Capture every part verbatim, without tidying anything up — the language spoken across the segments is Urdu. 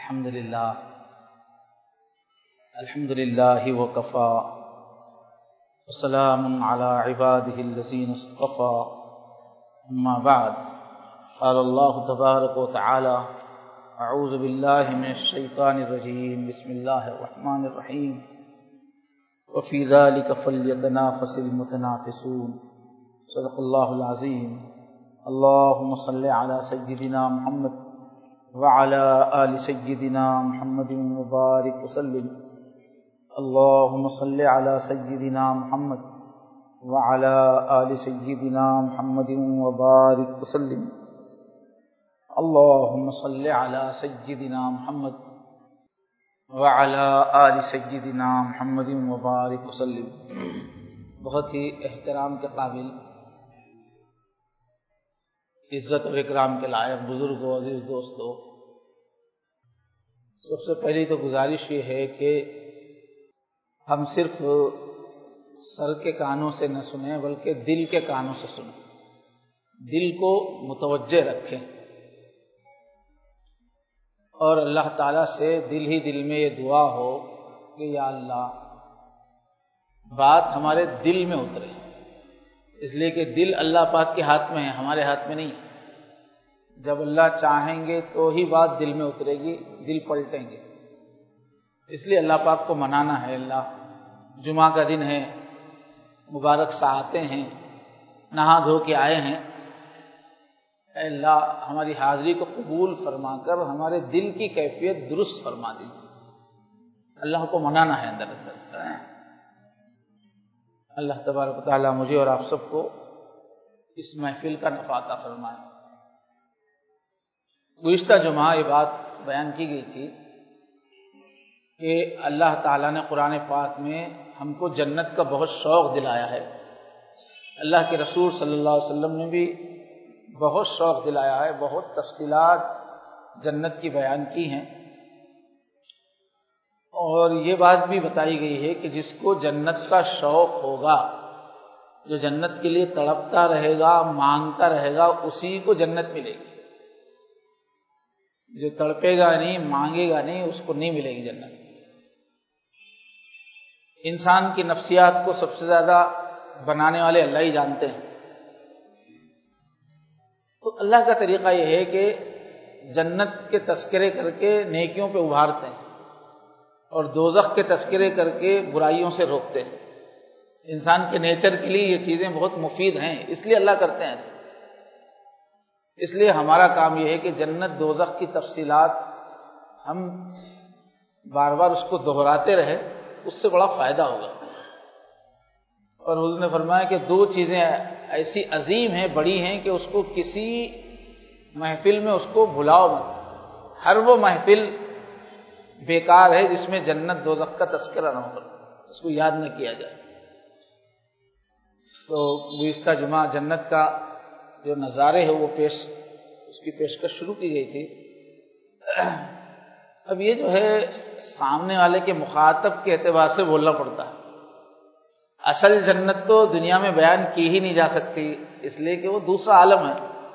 الحمد للہ الحمد للہ وکفی وسلام علی عبادہ الذین اصطفی اما بعد قال اللہ تبارک وتعالی اعوذ باللہ من الشیطان الرجیم بسم اللہ الرحمن الرحیم وفی ذلک فلیتنافس المتنافسون صدق اللہ العظیم اللہم صل علی سیدنا محمد وعلى آل سيدنا محمد وبارك وسلم اللهم صل على سيدنا محمد وعلى آل سيدنا محمد وبارك وسلم اللهم صل على سيدنا محمد وعلى آل سيدنا محمد وبارك وسلم۔ بہت ہی احترام کے قابل، عزت و اکرام کے لائق بزرگوں، عزیز دوستوں، سب سے پہلی تو گزارش یہ ہے کہ ہم صرف سر کے کانوں سے نہ سنیں بلکہ دل کے کانوں سے سنیں، دل کو متوجہ رکھیں اور اللہ تعالیٰ سے دل ہی دل میں یہ دعا ہو کہ یا اللہ بات ہمارے دل میں اترے، اس لیے کہ دل اللہ پاک کے ہاتھ میں ہے، ہمارے ہاتھ میں نہیں۔ جب اللہ چاہیں گے تو ہی بات دل میں اترے گی، دل پلٹیں گے۔ اس لیے اللہ پاک کو منانا ہے۔ اللہ جمعہ کا دن ہے، مبارک ساعتیں ہیں، نہا دھو کے آئے ہیں، اے اللہ ہماری حاضری کو قبول فرما کر ہمارے دل کی کیفیت درست فرما دیجیے۔ اللہ کو منانا ہے اندر اندر۔ اللہ تبارک و تعالیٰ مجھے اور آپ سب کو اس محفل کا نفع عطا فرمائے۔ گزشتہ جمعہ یہ بات بیان کی گئی تھی کہ اللہ تعالیٰ نے قرآن پاک میں ہم کو جنت کا بہت شوق دلایا ہے، اللہ کے رسول صلی اللہ علیہ وسلم نے بھی بہت شوق دلایا ہے، بہت تفصیلات جنت کی بیان کی ہیں، اور یہ بات بھی بتائی گئی ہے کہ جس کو جنت کا شوق ہوگا، جو جنت کے لیے تڑپتا رہے گا، مانگتا رہے گا، اسی کو جنت ملے گی۔ جو تڑپے گا نہیں، مانگے گا نہیں، اس کو نہیں ملے گی جنت۔ انسان کی نفسیات کو سب سے زیادہ بنانے والے اللہ ہی جانتے ہیں۔ تو اللہ کا طریقہ یہ ہے کہ جنت کے تذکرے کر کے نیکیوں پہ ابھارتے ہیں اور دوزخ کے تذکرے کر کے برائیوں سے روکتے ہیں۔ انسان کے نیچر کے لیے یہ چیزیں بہت مفید ہیں، اس لیے اللہ کرتے ہیں ایسے۔ اس لیے ہمارا کام یہ ہے کہ جنت دوزخ کی تفصیلات ہم بار بار اس کو دہراتے رہے، اس سے بڑا فائدہ ہوگا۔ اور حضور نے فرمایا کہ دو چیزیں ایسی عظیم ہیں، بڑی ہیں کہ اس کو کسی محفل میں اس کو بھلاؤ مت۔ ہر وہ محفل بیکار ہے جس میں جنت دوزخ کا تذکرہ نہ ہو، اس کو یاد نہ کیا جائے۔ تو گزشتہ جمعہ جنت کا جو نظارے ہے وہ پیش اس کی پیشکش شروع کی گئی تھی۔ اب یہ جو ہے سامنے والے کے مخاطب کے اعتبار سے بولنا پڑتا ہے۔ اصل جنت تو دنیا میں بیان کی ہی نہیں جا سکتی، اس لیے کہ وہ دوسرا عالم ہے،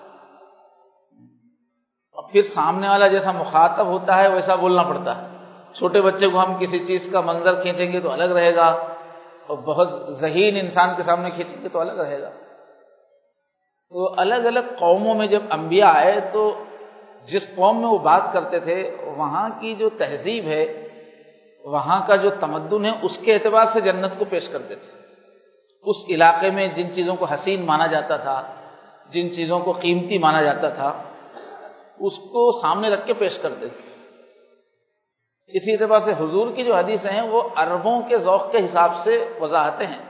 اور پھر سامنے والا جیسا مخاطب ہوتا ہے ویسا بولنا پڑتا ہے۔ چھوٹے بچے کو ہم کسی چیز کا منظر کھینچیں گے تو الگ رہے گا، اور بہت ذہین انسان کے سامنے کھینچیں گے تو الگ رہے گا۔ تو الگ الگ قوموں میں جب انبیاء آئے تو جس قوم میں وہ بات کرتے تھے وہاں کی جو تہذیب ہے، وہاں کا جو تمدن ہے، اس کے اعتبار سے جنت کو پیش کرتے تھے۔ اس علاقے میں جن چیزوں کو حسین مانا جاتا تھا، جن چیزوں کو قیمتی مانا جاتا تھا، اس کو سامنے رکھ کے پیش کرتے تھے۔ اسی اعتبار سے حضور کی جو حدیثیں ہیں وہ عربوں کے ذوق کے حساب سے وضاحتیں ہیں،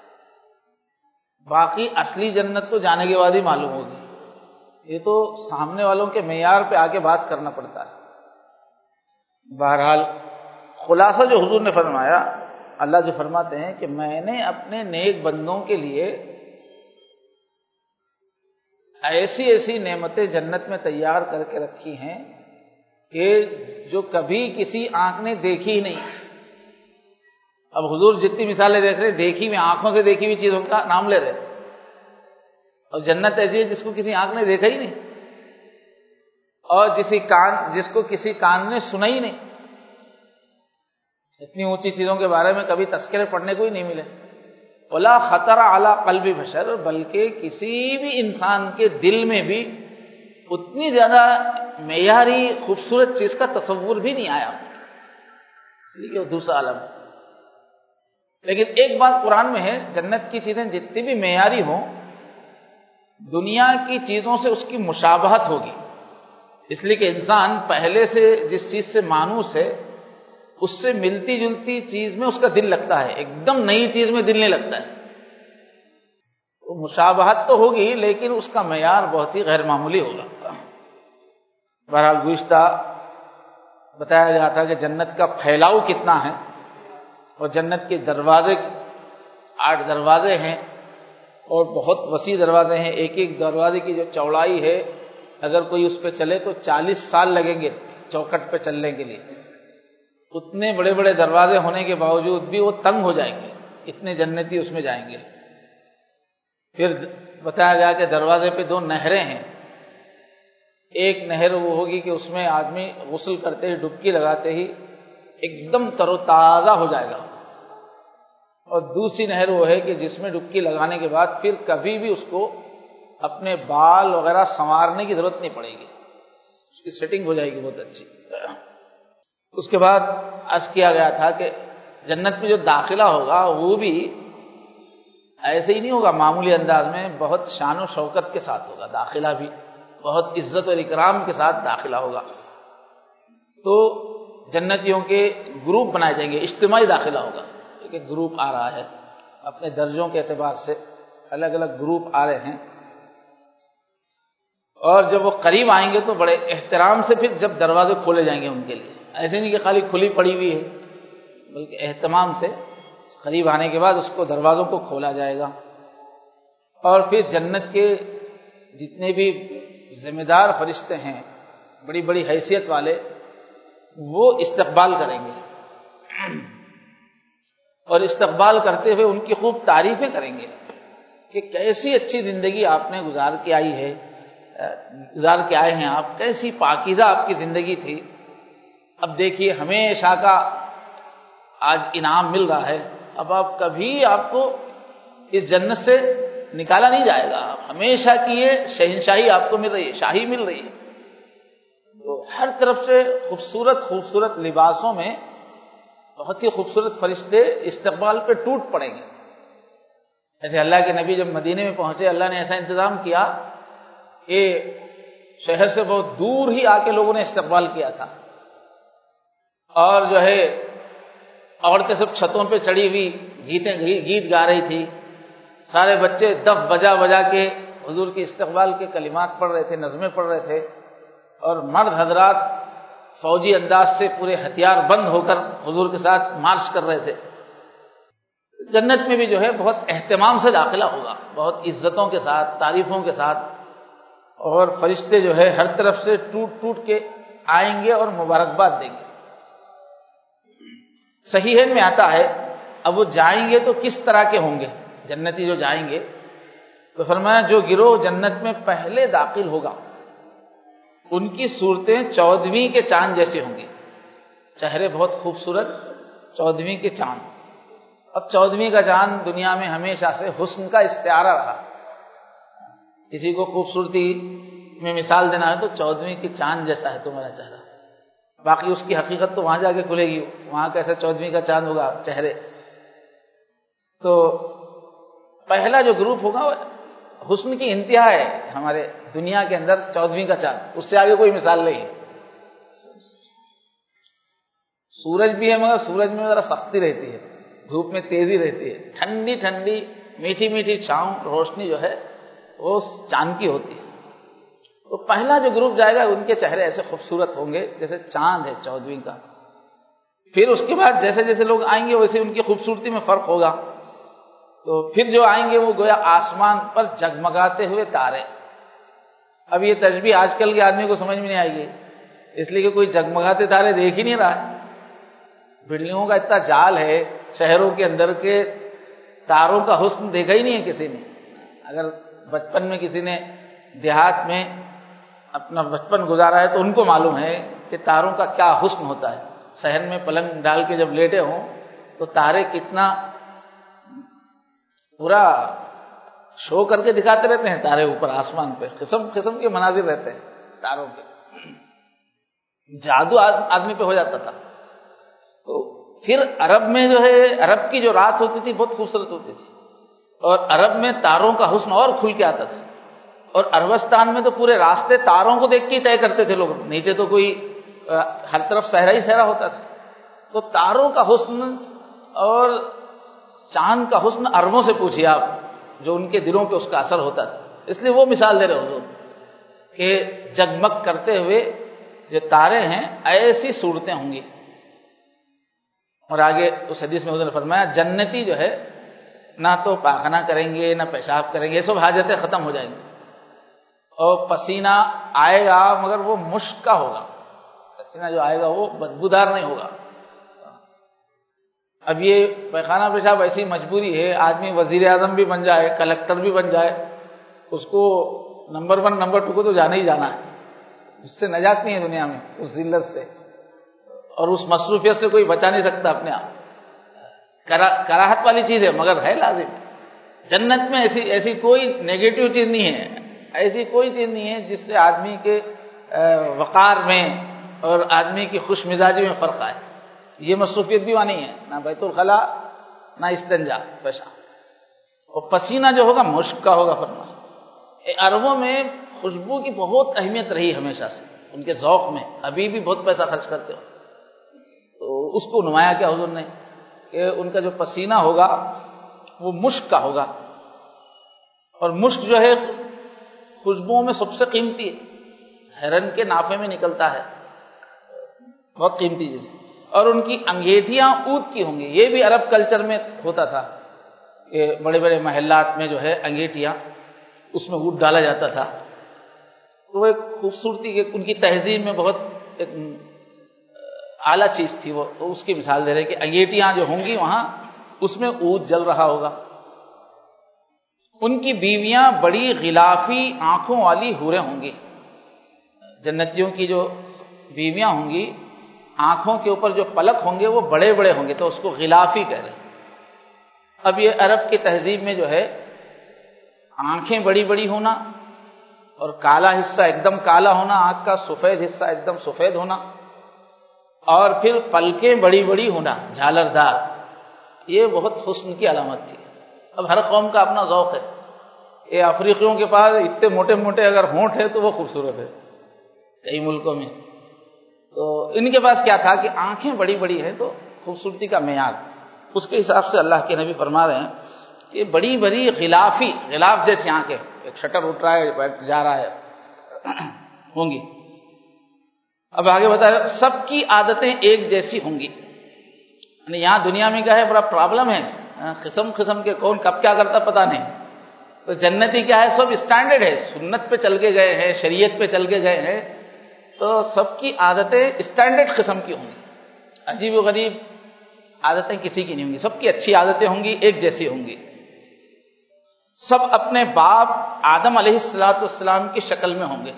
باقی اصلی جنت تو جانے کے بعد ہی معلوم ہوگی، یہ تو سامنے والوں کے معیار پہ آگے بات کرنا پڑتا ہے۔ بہرحال خلاصہ جو حضور نے فرمایا، اللہ جو فرماتے ہیں کہ میں نے اپنے نیک بندوں کے لیے ایسی ایسی نعمتیں جنت میں تیار کر کے رکھی ہیں کہ جو کبھی کسی آنکھ نے دیکھی ہی نہیں۔ اب حضور جتنی مثالیں دیکھ رہے، دیکھی ہوئی آنکھوں سے دیکھی ہوئی چیزوں کا نام لے رہے، اور جنت ایسی ہے جس کو کسی آنکھ نے دیکھا ہی نہیں، اور جسی کان جس کو کسی کان نے سنا ہی نہیں. اتنی اونچی چیزوں کے بارے میں کبھی تذکرے پڑھنے کو ہی نہیں ملے. ولا خطر علی قلب بشر، بلکہ کسی بھی انسان کے دل میں بھی اتنی زیادہ معیاری خوبصورت چیز کا تصور بھی نہیں آیا، اس لیے کہ وہ دوسرا عالم ہے. لیکن ایک بات قرآن میں ہے، جنت کی چیزیں جتنی بھی معیاری ہوں، دنیا کی چیزوں سے اس کی مشابہت ہوگی، اس لیے کہ انسان پہلے سے جس چیز سے مانوس ہے اس سے ملتی جلتی چیز میں اس کا دل لگتا ہے، ایک دم نئی چیز میں دل نہیں لگتا ہے. وہ مشابہت تو ہوگی لیکن اس کا معیار بہت ہی غیر معمولی ہوگا. بہرحال گزشتہ بتایا گیا تھا کہ جنت کا پھیلاؤ کتنا ہے، اور جنت کے دروازے آٹھ دروازے ہیں اور بہت وسیع دروازے ہیں. ایک ایک دروازے کی جو چوڑائی ہے، اگر کوئی اس پہ چلے تو چالیس سال لگیں گے چوکٹ پہ چلنے کے لیے. اتنے بڑے بڑے دروازے ہونے کے باوجود بھی وہ تنگ ہو جائیں گے، اتنے جنتی اس میں جائیں گے. پھر بتایا گیا کہ دروازے پہ دو نہریں ہیں. ایک نہر وہ ہوگی کہ اس میں آدمی غسل کرتے ہی ڈبکی لگاتے ہی ایک دم تر و تازہ ہو جائے گا، اور دوسری نہر وہ ہے کہ جس میں ڈبکی لگانے کے بعد پھر کبھی بھی اس کو اپنے بال وغیرہ سنوارنے کی ضرورت نہیں پڑے گی، اس کی سیٹنگ ہو جائے گی بہت اچھی. اس کے بعد عرض کیا گیا تھا کہ جنت میں جو داخلہ ہوگا وہ بھی ایسے ہی نہیں ہوگا معمولی انداز میں، بہت شان و شوکت کے ساتھ ہوگا. داخلہ بھی بہت عزت اور اکرام کے ساتھ داخلہ ہوگا. تو جنتیوں کے گروپ بنائے جائیں گے، اجتماعی داخلہ ہوگا. ایک گروپ آ رہا ہے اپنے درجوں کے اعتبار سے، الگ الگ گروپ آ رہے ہیں. اور جب وہ قریب آئیں گے تو بڑے احترام سے پھر جب دروازے کھولے جائیں گے ان کے لیے، ایسے نہیں کہ خالی کھلی پڑی ہوئی ہے، بلکہ اہتمام سے قریب آنے کے بعد اس کو دروازوں کو کھولا جائے گا. اور پھر جنت کے جتنے بھی ذمہ دار فرشتے ہیں، بڑی بڑی حیثیت والے، وہ استقبال کریں گے، اور استقبال کرتے ہوئے ان کی خوب تعریفیں کریں گے کہ کیسی اچھی زندگی آپ نے گزار کے آئی ہے گزار کے آئے ہیں آپ، کیسی پاکیزہ آپ کی زندگی تھی. اب دیکھیے ہمیشہ کا آج انعام مل رہا ہے، اب آپ کبھی آپ کو اس جنت سے نکالا نہیں جائے گا، ہمیشہ کی یہ شہنشاہی آپ کو مل رہی ہے، شاہی مل رہی ہے. تو ہر طرف سے خوبصورت خوبصورت لباسوں میں بہت ہی خوبصورت فرشتے استقبال پہ ٹوٹ پڑیں گے. ایسے اللہ کے نبی جب مدینے میں پہنچے، اللہ نے ایسا انتظام کیا کہ شہر سے بہت دور ہی آ کے لوگوں نے استقبال کیا تھا، اور جو ہے عورتیں سب چھتوں پہ چڑھی ہوئی گیتیں گیت گا رہی تھی، سارے بچے دف بجا بجا کے حضور کے استقبال کے کلمات پڑھ رہے تھے، نظمیں پڑھ رہے تھے، اور مرد حضرات فوجی انداز سے پورے ہتھیار بند ہو کر حضور کے ساتھ مارچ کر رہے تھے. جنت میں بھی جو ہے بہت اہتمام سے داخلہ ہوگا، بہت عزتوں کے ساتھ، تعریفوں کے ساتھ، اور فرشتے جو ہے ہر طرف سے ٹوٹ ٹوٹ کے آئیں گے اور مبارکباد دیں گے. صحیح میں آتا ہے اب وہ جائیں گے تو کس طرح کے ہوں گے جنتی جو جائیں گے؟ تو فرمایا جو گروہ جنت میں پہلے داخل ہوگا ان کی صورتیں چودھویں کے چاند جیسے ہوں گی، چہرے بہت خوبصورت، چودھویں کے چاند. اب چودھویں کا چاند دنیا میں ہمیشہ سے حسن کا استعارہ رہا، کسی کو خوبصورتی میں مثال دینا ہے تو چودھویں کے چاند جیسا ہے تمہارا چہرہ. باقی اس کی حقیقت تو وہاں جا کے کھلے گی، وہاں کیسے چودھویں کا چاند ہوگا چہرے. تو پہلا جو گروپ ہوگا حسن کی انتہا ہے ہمارے دنیا کے اندر چودھویں کا چاند، اس سے آگے کوئی مثال نہیں ہے. سورج بھی ہے مگر سورج میں ذرا سختی رہتی ہے، دھوپ میں تیزی رہتی ہے، ٹھنڈی ٹھنڈی میٹھی میٹھی چھاؤں روشنی جو ہے وہ چاند کی ہوتی ہے. تو پہلا جو گروپ جائے گا ان کے چہرے ایسے خوبصورت ہوں گے جیسے چاند ہے چودھویں کا. پھر اس کے بعد جیسے جیسے لوگ آئیں گے ویسے ان کی خوبصورتی میں فرق ہوگا. تو پھر جو آئیں گے وہ گویا آسمان پر جگمگاتے ہوئے تارے. اب یہ تشبیہ آج کل کے آدمی کو سمجھ میں نہیں آئے گی، اس لیے کہ کوئی جگمگاتے تارے دیکھ ہی نہیں رہا ہے. بلڈنگوں کا اتنا جال ہے شہروں کے اندر کے تاروں کا حسن دیکھا ہی نہیں ہے کسی نے. اگر بچپن میں کسی نے دیہات میں اپنا بچپن گزارا ہے تو ان کو معلوم ہے کہ تاروں کا کیا حسن ہوتا ہے. صحن میں پلنگ ڈال کے جب لیٹے ہوں تو تارے کتنا پورا شو کر کے دکھاتے رہتے ہیں. تارے اوپر آسمان پہ قسم قسم کے مناظر رہتے ہیں تاروں کے. جادو آدمی پہ ہو جاتا تھا. تو پھر عرب میں جو ہے عرب کی جو رات ہوتی تھی بہت خوبصورت ہوتی تھی, اور عرب میں تاروں کا حسن اور کھل کے آتا تھا. اور عربستان میں تو پورے راستے تاروں کو دیکھ کے ہی طے کرتے تھے لوگ, نیچے تو کوئی ہر طرف صحرا ہی صحرا ہوتا تھا. تو تاروں کا حسن اور چاند کا حسن عربوں سے پوچھیے آپ, جو ان کے دلوں پہ اس کا اثر ہوتا تھا. اس لیے وہ مثال دے رہے حضور کہ جگمگ کرتے ہوئے جو تارے ہیں ایسی صورتیں ہوں گی. اور آگے اس حدیث میں حضور نے فرمایا جنتی جو ہے نہ تو پاخانہ کریں گے نہ پیشاب کریں گے, یہ سب حاجتیں ختم ہو جائیں گی, اور پسینہ آئے گا مگر وہ مشک کا ہوگا. پسینہ جو آئے گا وہ بدبودار نہیں ہوگا. اب یہ پیخانہ پیشاب ایسی مجبوری ہے, آدمی وزیر اعظم بھی بن جائے, کلکٹر بھی بن جائے, اس کو نمبر ون نمبر ٹو کو تو جانا ہی جانا ہے. اس سے نجات نہیں ہے دنیا میں, اس ذلت سے اور اس مصروفیت سے کوئی بچا نہیں سکتا اپنے آپ. کراہت والی چیز ہے مگر ہے لازم. جنت میں ایسی ایسی کوئی نیگیٹو چیز نہیں ہے, ایسی کوئی چیز نہیں ہے جس سے آدمی کے وقار میں اور آدمی کی خوش مزاجی میں فرق آئے. یہ مصروفیت بھی وہاں نہیں ہے, نہ بیت الخلا نہ استنجا پیشاب. اور پسینہ جو ہوگا مشک کا ہوگا. فرمایا عربوں میں خوشبو کی بہت اہمیت رہی ہمیشہ سے, ان کے ذوق میں. ابھی بھی بہت پیسہ خرچ کرتے ہو, تو اس کو نمایا کیا حضور نے کہ ان کا جو پسینہ ہوگا وہ مشک کا ہوگا. اور مشک جو ہے خوشبوؤں میں سب سے قیمتی ہے, ہرن کے نافے میں نکلتا ہے, بہت قیمتی چیز ہے. اور ان کی انگیٹھیاں اود کی ہوں گی. یہ بھی عرب کلچر میں ہوتا تھا کہ بڑے بڑے محلات میں جو ہے انگیٹھیاں اس میں اود ڈالا جاتا تھا. تو وہ ایک خوبصورتی کہ ان کی تہذیب میں بہت ایک اعلیٰ چیز تھی وہ. تو اس کی مثال دے رہے کہ انگیٹیاں جو ہوں گی وہاں اس میں اود جل رہا ہوگا. ان کی بیویاں بڑی غلافی آنکھوں والی حوریں ہوں گی. جنتیوں کی جو بیویاں ہوں گی آنکھوں کے اوپر جو پلک ہوں گے وہ بڑے بڑے ہوں گے, تو اس کو غلافی کہہ رہے ہیں. اب یہ عرب کی تہذیب میں جو ہے آنکھیں بڑی بڑی ہونا اور کالا حصہ ایک دم کالا ہونا, آنکھ کا سفید حصہ ایک دم سفید ہونا, اور پھر پلکیں بڑی بڑی ہونا جھالردار, یہ بہت حسن کی علامت تھی. اب ہر قوم کا اپنا ذوق ہے. یہ افریقیوں کے پاس اتنے موٹے موٹے اگر ہونٹ ہے تو وہ خوبصورت ہے کئی ملکوں میں. تو ان کے پاس کیا تھا کہ آنکھیں بڑی بڑی ہیں تو خوبصورتی کا معیار. اس کے حساب سے اللہ کے نبی فرما رہے ہیں کہ بڑی بڑی غلافی, غلاف جیسی آنکھیں, ایک شٹر اٹھ رہا ہے بیٹھ جا رہا ہے ہوں گی. اب آگے بتایا سب کی عادتیں ایک جیسی ہوں گی. یعنی یہاں دنیا میں کیا ہے, بڑا پرابلم ہے, قسم قسم کے کون کب کیا کرتا پتہ نہیں. تو جنتی کیا ہے, سب اسٹینڈرڈ ہے, سنت پہ چل کے گئے ہیں, شریعت پہ چل کے گئے ہیں, تو سب کی عادتیں اسٹینڈرڈ قسم کی ہوں گی. عجیب و غریب عادتیں کسی کی نہیں ہوں گی, سب کی اچھی عادتیں ہوں گی, ایک جیسی ہوں گی. سب اپنے باپ آدم علیہ الصلوۃ والسلام کی شکل میں ہوں گے.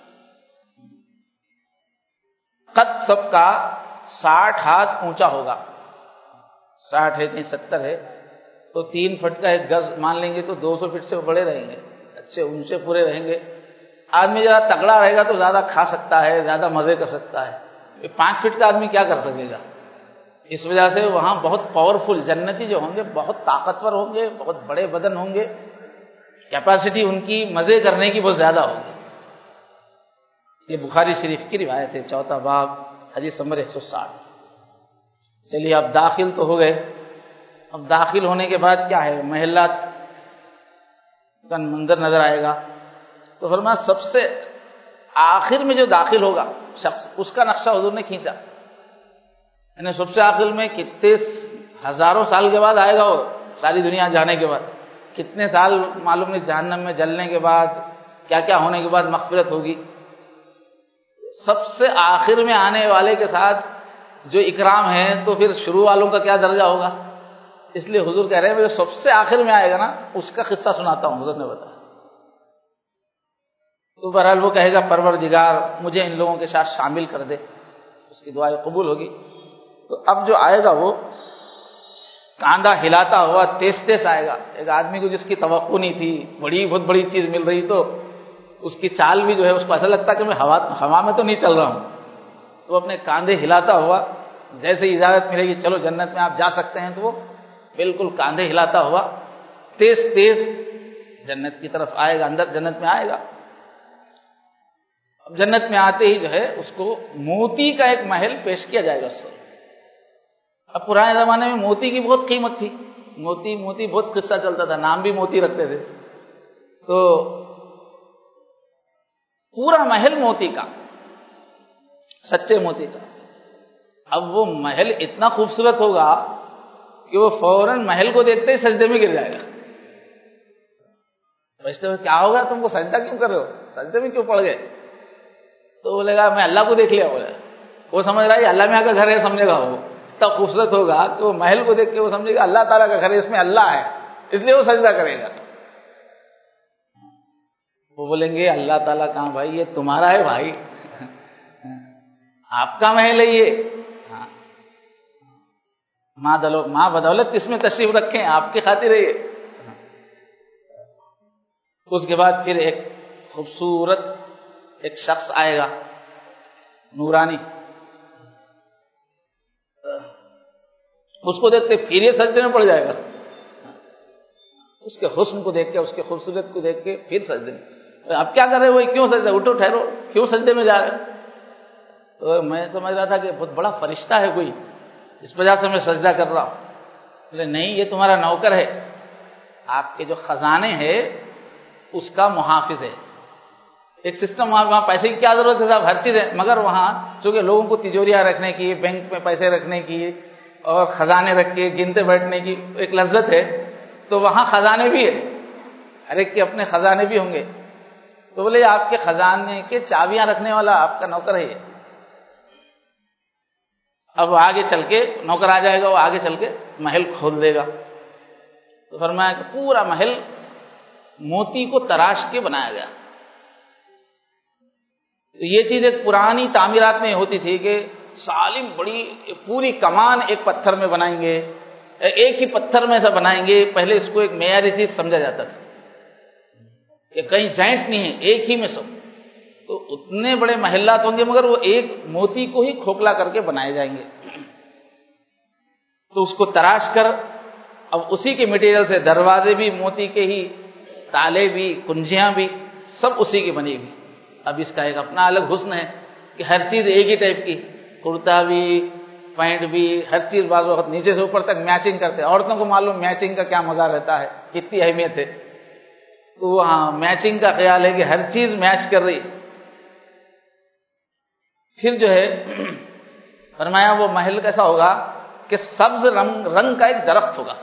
قد سب کا ساٹھ ہاتھ اونچا ہوگا. ساٹھ ہے کہیں ستر ہے تو تین فٹ کا ایک گز مان لیں گے تو دو سو فٹ سے بڑے رہیں گے, اچھے اونچے پورے رہیں گے. آدمی ذرا تگڑا رہے گا تو زیادہ کھا سکتا ہے, زیادہ مزے کر سکتا ہے. پانچ فٹ کا آدمی کیا کر سکے گا؟ اس وجہ سے وہاں بہت پاورفل جنتی جو ہوں گے بہت طاقتور ہوں گے, بہت بڑے بدن ہوں گے, کیپیسٹی ان کی مزے کرنے کی بہت زیادہ ہوگی. یہ بخاری شریف کی روایت ہے, چوتھا باب حدیث نمبر ایک سو ساٹھ. چلیے اب داخل تو ہو گئے. اب داخل ہونے کے بعد کیا ہے, محلات کا منظر نظر آئے گا. تو فرمایا سب سے آخر میں جو داخل ہوگا شخص, اس کا نقشہ حضور نے کھینچا. یعنی سب سے آخر میں کتنے ہزاروں سال کے بعد آئے گا وہ, ساری دنیا جانے کے بعد کتنے سال معلوم نہیں, جہنم میں جلنے کے بعد کیا کیا ہونے کے بعد مغفرت ہوگی. سب سے آخر میں آنے والے کے ساتھ جو اکرام ہے تو پھر شروع والوں کا کیا درجہ ہوگا. اس لیے حضور کہہ رہے ہیں جو سب سے آخر میں آئے گا نا, اس کا قصہ سناتا ہوں. حضور نے بتایا تو بہرحال وہ کہے گا پروردگار مجھے ان لوگوں کے ساتھ شامل کر دے، اس کی دعائیں قبول ہوگی۔ تو اب جو آئے گا وہ کاندھا ہلاتا ہوا تیز تیز آئے گا، ایک آدمی کو جس کی توقع نہیں تھی، بڑی بہت بڑی چیز مل رہی تو اس کی چال بھی جو ہے اس کو ایسا لگتا کہ میں ہوا ہوا میں تو نہیں چل رہا ہوں، تو اپنے کاندھے ہلاتا ہوا جیسے اجازت ملے گی چلو جنت میں آپ جا سکتے ہیں، تو وہ بالکل کاندھے ہلاتا ہوا تیز تیز جنت کی طرف آئے گا، اندر جنت میں آئے گا۔ اب جنت میں آتے ہی جو ہے اس کو موتی کا ایک محل پیش کیا جائے گا اس سے۔ اب پرانے زمانے میں موتی کی بہت قیمت تھی، موتی موتی بہت قصہ چلتا تھا، نام بھی موتی رکھتے تھے، تو پورا محل موتی کا، سچے موتی کا۔ اب وہ محل اتنا خوبصورت ہوگا کہ وہ فوراً محل کو دیکھتے ہی سجدے میں گر جائے گا۔ پوچھتے ہوئے کیا ہوگا، تم کو سجدہ کیوں کر رہے ہو، سجدے میں کیوں پڑ گئے؟ تو بولے گا میں اللہ کو دیکھ لیا، بولے وہ سمجھ رہا ہے اللہ میں آ کا گھر ہے، سمجھے گا وہ اتنا خوبصورت ہوگا کہ وہ محل کو دیکھ کے وہ سمجھے گا اللہ تعالیٰ کا گھر ہے، اس میں اللہ ہے، اس لیے وہ سجدہ کرے گا۔ وہ بولیں گے اللہ تعالیٰ کہاں بھائی، یہ تمہارا ہے بھائی، آپ کا محل ہے یہ، ماں دلو ماں بدولت کس میں تشریف رکھیں، آپ کی خاطر ہے یہ۔ اس کے بعد پھر ایک خوبصورت ایک شخص آئے گا نورانی، اس کو دیکھتے پھر یہ سجدے میں پڑ جائے گا، اس کے حسن کو دیکھ کے، اس کے خوبصورت کو دیکھ کے پھر سجدے میں۔ اب کیا کر رہے ہو، کیوں سجدے، اٹھو ٹھہرو، کیوں سجدے میں جا رہے؟ تو میں سمجھ رہا تھا کہ بہت بڑا فرشتہ ہے کوئی، اس وجہ سے میں سجدہ کر رہا ہوں۔ بولے نہیں، یہ تمہارا نوکر ہے، آپ کے جو خزانے ہیں اس کا محافظ ہے۔ ایک سسٹم وہاں وہاں پیسے کی کیا ضرورت ہے صاحب، ہر چیز ہے، مگر وہاں چونکہ لوگوں کو تجوریاں رکھنے کی، بینک میں پیسے رکھنے کی اور خزانے رکھ کے گنتے بیٹھنے کی ایک لذت ہے، تو وہاں خزانے بھی ہے، ہر ایک کے اپنے خزانے بھی ہوں گے۔ تو بولے آپ کے خزانے کے چابیاں رکھنے والا آپ کا نوکر ہے۔ اب آگے چل کے نوکر آ جائے گا، وہ آگے چل کے محل کھول دے گا۔ تو فرمایا کہ پورا محل موتی کو تراش کے بنایا گیا۔ تو یہ چیز ایک پرانی تعمیرات میں ہوتی تھی کہ سالم بڑی پوری کمان ایک پتھر میں بنائیں گے، ایک ہی پتھر میں ایسا بنائیں گے، پہلے اس کو ایک معیاری چیز سمجھا جاتا تھا کہ کہیں جوائنٹ نہیں ہے، ایک ہی میں سب، تو اتنے بڑے محلات ہوں گے مگر وہ ایک موتی کو ہی کھوکھلا کر کے بنائے جائیں گے۔ تو اس کو تراش کر اب اسی کے مٹیریل سے دروازے بھی موتی کے ہی، تالے بھی، کنجیاں بھی سب اسی کی بنی ہوئی۔ اب اس کا ایک اپنا الگ حسن ہے کہ ہر چیز ایک ہی ٹائپ کی، کرتا بھی، پینٹ بھی، ہر چیز بعض وقت نیچے سے اوپر تک میچنگ کرتے ہیں۔ عورتوں کو معلوم میچنگ کا کیا مزہ رہتا ہے، کتنی اہمیت ہے، تو وہاں میچنگ کا خیال ہے کہ ہر چیز میچ کر رہی ہے۔ پھر جو ہے فرمایا وہ محل کیسا ہوگا کہ سبز رنگ رنگ کا ایک درخت ہوگا،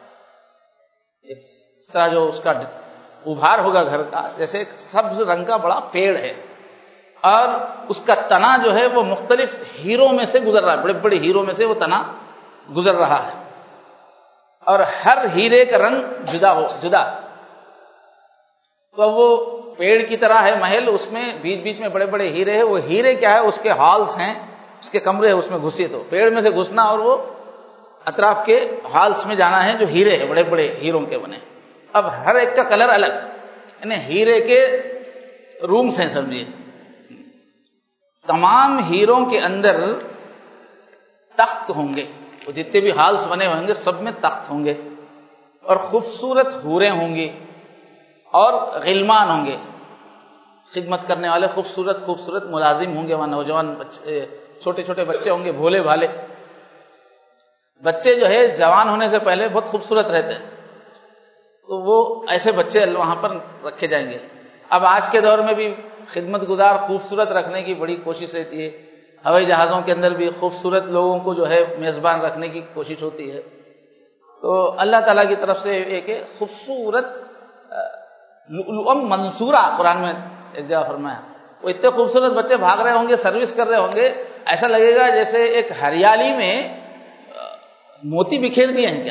اس طرح جو اس کا ابھار ہوگا گھر کا، جیسے ایک سبز رنگ کا بڑا پیڑ ہے، اور اس کا تنا جو ہے وہ مختلف ہیروں میں سے گزر رہا ہے، بڑے بڑے ہیروں میں سے وہ تنا گزر رہا ہے، اور ہر ہیرے کا رنگ جدا ہو جدا۔ تو وہ پیڑ کی طرح ہے محل، اس میں بیچ بیچ میں بڑے بڑے ہیرے ہیں، وہ ہیرے کیا ہے، اس کے ہالس ہیں، اس کے کمرے ہیں، اس میں گھسے تو پیڑ میں سے گھسنا اور وہ اطراف کے ہالس میں جانا ہے جو ہیرے ہیں، بڑے بڑے ہیروں کے بنے۔ اب ہر ایک کا کلر الگ، یعنی ہیرے کے رومز ہیں سمجھیے، تمام ہیروں کے اندر تخت ہوں گے، وہ جتنے بھی ہالس بنے ہوں گے سب میں تخت ہوں گے، اور خوبصورت حوریں ہوں گی، اور غلمان ہوں گے، خدمت کرنے والے خوبصورت خوبصورت ملازم ہوں گے، وہاں نوجوان بچے، چھوٹے چھوٹے بچے ہوں گے، بھولے بھالے بچے جو ہے جوان ہونے سے پہلے بہت خوبصورت رہتے ہیں، تو وہ ایسے بچے وہاں پر رکھے جائیں گے۔ اب آج کے دور میں بھی خدمت گزار خوبصورت رکھنے کی بڑی کوشش رہتی ہے، ہوائی جہازوں کے اندر بھی خوبصورت لوگوں کو جو ہے میزبان رکھنے کی کوشش ہوتی ہے۔ تو اللہ تعالیٰ کی طرف سے ایک خوبصورت لؤلؤم منصورہ قرآن میں ایک جگہ فرمایا، وہ اتنے خوبصورت بچے بھاگ رہے ہوں گے، سروس کر رہے ہوں گے، ایسا لگے گا جیسے ایک ہریالی میں موتی بکھیر دیے ہیں کیا،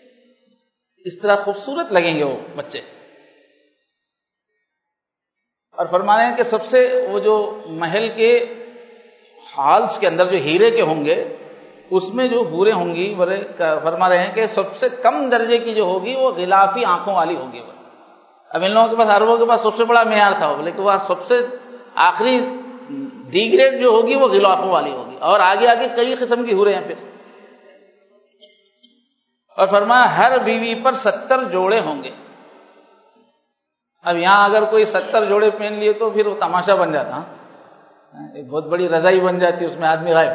اس طرح خوبصورت لگیں گے وہ بچے۔ اور فرما رہے ہیں کہ سب سے وہ جو محل کے ہالس کے اندر جو ہیرے کے ہوں گے اس میں جو حوریں ہوں گی، فرما رہے ہیں کہ سب سے کم درجے کی جو ہوگی وہ غلافی آنکھوں والی ہوگی۔ اب ان لوگوں کے پاس، عربوں کے پاس سب سے بڑا معیار تھا، لیکن وہ سب سے آخری ڈی گریڈ جو ہوگی وہ غلافوں والی ہوگی، اور آگے آگے کئی قسم کی حوریں ہیں پھر۔ اور فرمایا ہر بیوی پر ستر جوڑے ہوں گے۔ اب یہاں اگر کوئی ستر جوڑے پہن لیے تو پھر وہ تماشا بن جاتا، ایک بہت بڑی رضائی بن جاتی، اس میں آدمی غائب۔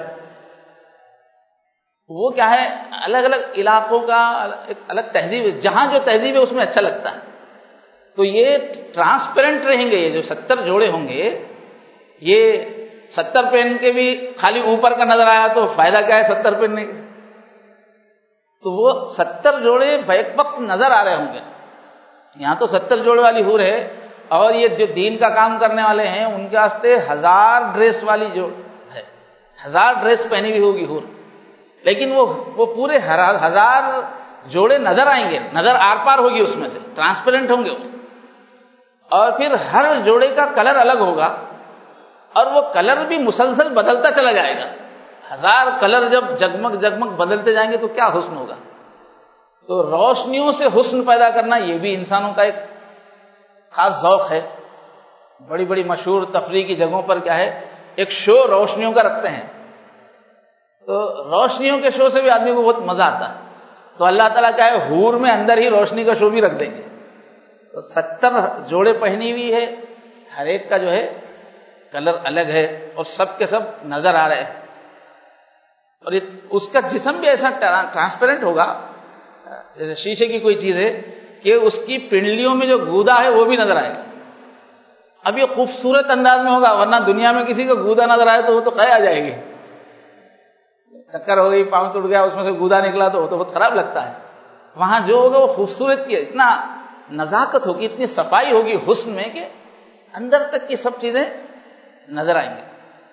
وہ کیا ہے، الگ الگ علاقوں کا ایک الگ تہذیب ہے، جہاں جو تہذیب ہے اس میں اچھا لگتا ہے۔ تو یہ ٹرانسپیرنٹ رہیں گے، یہ جو ستر جوڑے ہوں گے، یہ ستر پہن کے بھی خالی اوپر کا نظر آیا تو فائدہ کیا ہے ستر پہننے کا؟ تو وہ ستر جوڑے بیک وقت نظر آ رہے ہوں گے۔ یہاں تو ستر جوڑے والی حور ہے، اور یہ جو دین کا کام کرنے والے ہیں ان کے واسطے ہزار ڈریس والی جو ہے، ہزار ڈریس پہنی ہوئی ہوگی حور، لیکن وہ وہ پورے ہزار جوڑے نظر آئیں گے، نظر آر پار ہوگی، اس میں سے ٹرانسپیرنٹ ہوں گے وہ۔ اور پھر ہر جوڑے کا کلر الگ ہوگا، اور وہ کلر بھی مسلسل بدلتا چلا جائے گا۔ ہزار کلر جب جگمگ جگمگ بدلتے جائیں گے تو کیا حسن ہوگا۔ تو روشنیوں سے حسن پیدا کرنا یہ بھی انسانوں کا ایک خاص ذوق ہے۔ بڑی بڑی مشہور تفریح کی جگہوں پر کیا ہے، ایک شو روشنیوں کا رکھتے ہیں، تو روشنیوں کے شو سے بھی آدمی کو بہت مزہ آتا ہے۔ تو اللہ تعالیٰ کیا ہے، حور میں اندر ہی روشنی کا شو بھی رکھ دیں گے۔ تو ستر جوڑے پہنی ہوئی ہے، ہر ایک کا جو ہے کلر الگ ہے، اور سب کے سب نظر آ رہے ہیں، اور اس کا جسم بھی ایسا ٹرانسپیرنٹ ہوگا جیسے شیشے کی کوئی چیز ہے، کہ اس کی پنڈلیوں میں جو گودا ہے وہ بھی نظر آئے گا۔ اب یہ خوبصورت انداز میں ہوگا، ورنہ دنیا میں کسی کا گودا نظر آئے تو وہ تو قے آ جائے گی، ٹکر ہو گئی، پاؤں ٹوٹ گیا، اس میں سے گودا نکلا تو وہ تو بہت خراب لگتا ہے۔ وہاں جو ہوگا وہ خوبصورت کی، اتنا نزاکت ہوگی، اتنی صفائی ہوگی حسن میں کہ اندر تک کی سب چیزیں نظر آئیں گی۔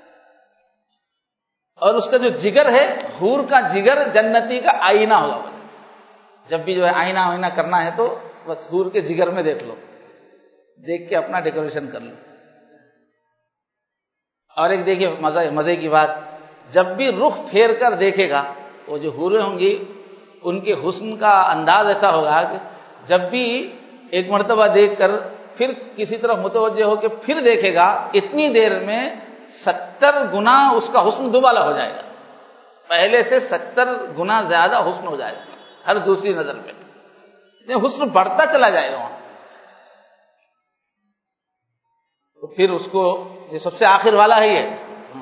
اور اس کا جو جگر ہے، حور کا جگر جنتی کا آئینہ ہوگا۔ جب بھی جو ہے آئینہ آئینہ کرنا ہے تو بس حور کے جگر میں دیکھ لو، دیکھ کے اپنا ڈیکوریشن کر لو۔ اور ایک دیکھیے مزے مزے کی بات، جب بھی رخ پھیر کر دیکھے گا، وہ جو حوریں ہوں گی ان کے حسن کا انداز ایسا ہوگا کہ جب بھی ایک مرتبہ دیکھ کر پھر کسی طرف متوجہ ہو کے پھر دیکھے گا، اتنی دیر میں ستر گنا اس کا حسن دوبالا ہو جائے گا، پہلے سے ستر گنا زیادہ حسن ہو جائے گا ہر دوسری نظر پہ، حسن بڑھتا چلا جائے گا وہاں۔ تو پھر اس کو یہ سب سے آخر والا ہے، یہ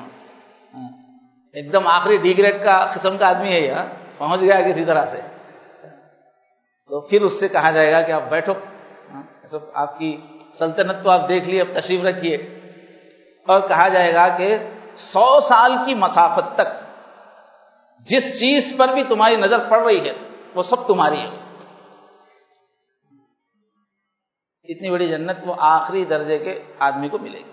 ایک دم آخری ڈی گریڈ کا قسم کا آدمی ہے، یہ پہنچ گیا کسی طرح سے، تو پھر اس سے کہا جائے گا کہ آپ بیٹھو، آپ کی سلطنت تو آپ دیکھ لیے، اب تشریف رکھیے۔ اور کہا جائے گا کہ سو سال کی مسافت تک جس چیز پر بھی تمہاری نظر پڑ رہی ہے وہ سب تمہاری ہے۔ اتنی بڑی جنت وہ آخری درجے کے آدمی کو ملے گی۔